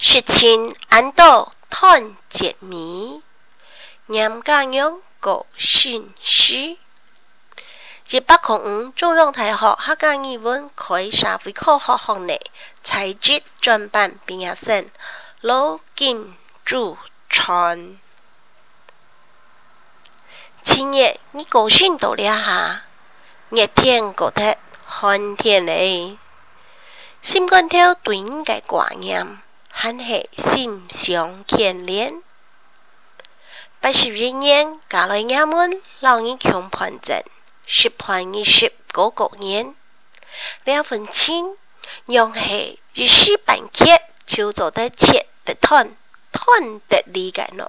事情安到探解谜，念家用个信息。1805中央大学客家语文开社会科学行列采集专班毕业生罗金柱传。今日你高兴到了下，热天过得寒天嘞。心肝头对你嘅挂念，还是心上牵连。81年嫁来衙门，老人穷盘阵，10盘20个年，2分钱，用起14半刻就做得切得吞得理解咯。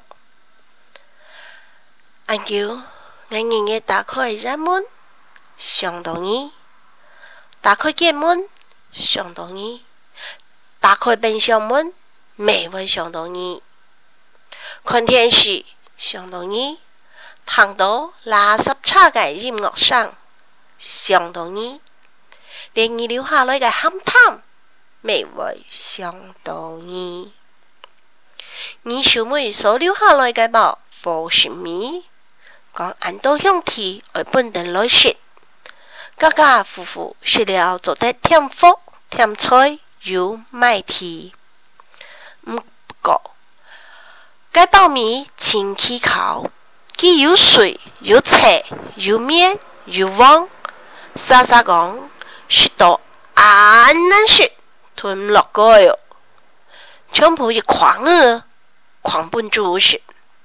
安舅，我日日打开衙门，想到你；打开街门，想到你；打开冰箱门，没会想到你；看电视，想到你；听到垃圾车嘅音樂聲，想到你；連你留下來嘅喊湯，沒會想到你。你小妹所留下來嘅包，貨是咪？講按到兄弟而本地來說，家家戶戶食了做得添福添菜又賣甜。唔過，該包米清氣口，既有水有菜有麵有黃，沙沙講食到安難食，吞唔落個喲。全部一狂啊，狂奔住食。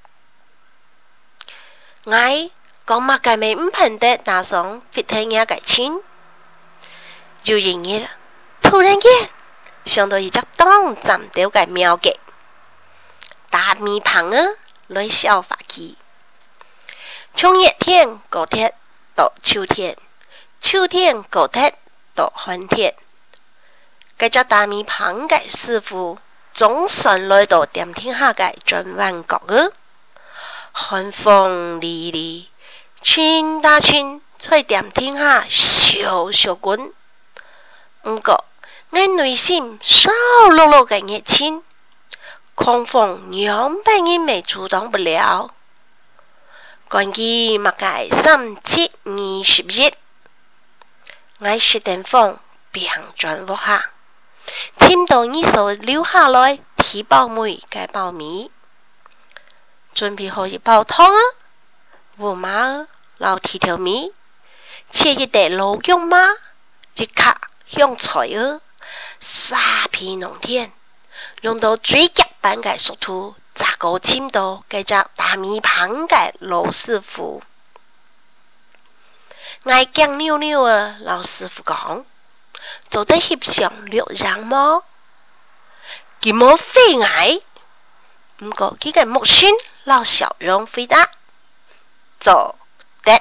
我講乜嘅咪唔噴得打上fit睇嘢嘅錢，有人嘢突然間想到一隻當站掉嘅苗嘅大米棚啊，來消化佢。從熱天過天到秋天，秋天過天到寒天，嗰隻大米棚嘅師傅總算來到點天下嘅轉彎角啊！寒風淅淅，穿打穿，在點天下小小滾。唔過，我內心燒碌碌嘅熱情，狂風200年未阻擋不了。關於乜嘅3/7/21，我是電風變轉屋下，聽到你所留下來提包梅嘅包米。準備好一煲湯啊，胡麻啊，撈鐵條米，切一碟老姜媽，一卡香菜啊，沙皮濃甜，用到最極版嘅熟土，炸個簽到嘅隻大米棚嘅老師傅。我驚溜溜啊，老師傅講，做得翕相略讓麼？佢冇飛矮，唔過佢嘅目線。老小容回答：做得。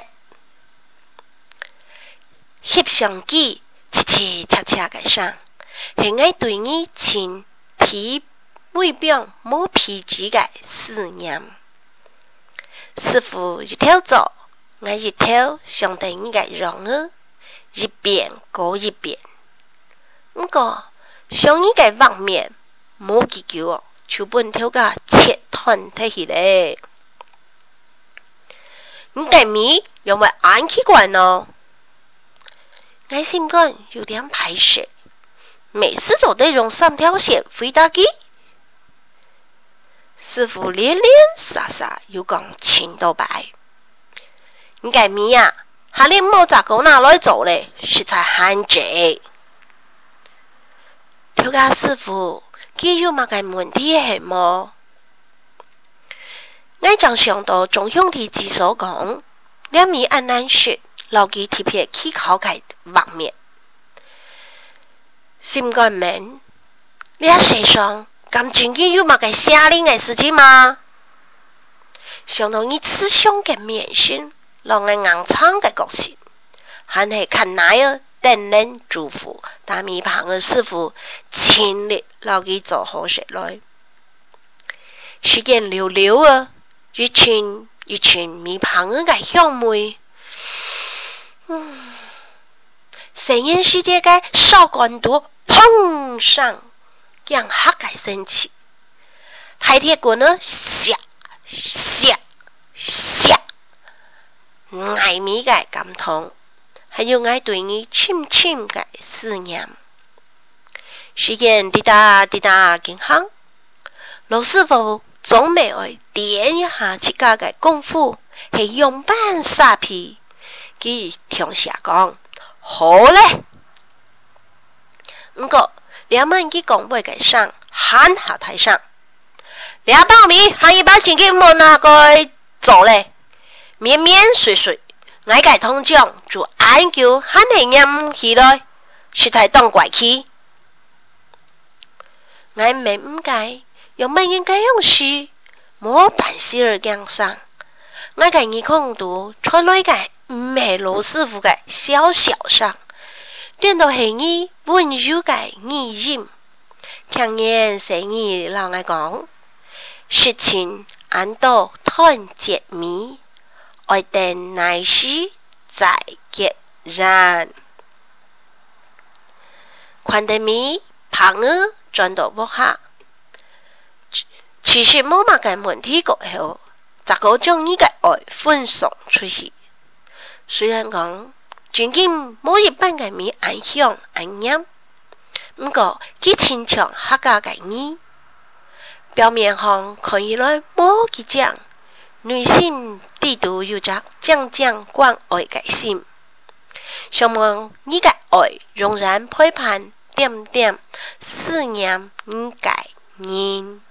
翕相機切切恰恰嘅聲，係我對你前提每邊冇脾氣嘅思念。師傅一條走，我一條想對你嘅容啊，一遍過一遍。唔過想你嘅畫面冇幾久，就本條個切。看睇起嚟，你嘅米有冇按起慣咯？我心肝有點排斥，每次都得用3條線回答佢。師傅連連沙沙又講青到白，你嘅米啊，下年冇咋夠拿來做咧，實在慳濟。條家師傅，佢有乜嘅問題係冇？我正想到中兄弟之所講，兩米按難說，留記貼片起考嘅畫面。心肝問，你喺世上咁尊敬有乜嘅下令嘅事情嗎？想到你慈祥嘅面型，讓我硬撐嘅角色，還係看哪個等人祝福大米棚嘅師傅親力留記做好食來。時間溜溜啊！一群一群米棚嘅香味，成人世界嘅燒乾度砰上，讓黑嘅生氣， 开铁棍呢，唰唰唰，爱咪嘅感痛，还有爱对你深深嘅思念。时间滴答滴答经行，老师傅总未爱点一下自家嘅功夫，系用板撒皮，佢听下讲好咧。不过两万佢讲话嘅上喊下台上，两包米喊一包钱嘅冇拿过做咧，绵绵水水，我嘅通奖就按叫喊你念起来，实在当怪气。我明唔解，又乜應該用事，冇辦事而講上。我嘅耳孔度出來嘅唔係老師傅嘅小小聲，端到係你溫柔嘅耳音。聽見聲音老我講，事情按到團結咪，愛等乃是再結人。看得咪旁兒轉到屋下，其實冇乜嘅問題過後，就個將呢個愛分送出去。雖然講最近冇一般嘅咪安享安念，不過佢親像客家嘅你，表面上看起來冇幾講，內心底度有着將將關愛嘅心。希望呢個愛仍然陪伴點點思念你嘅人。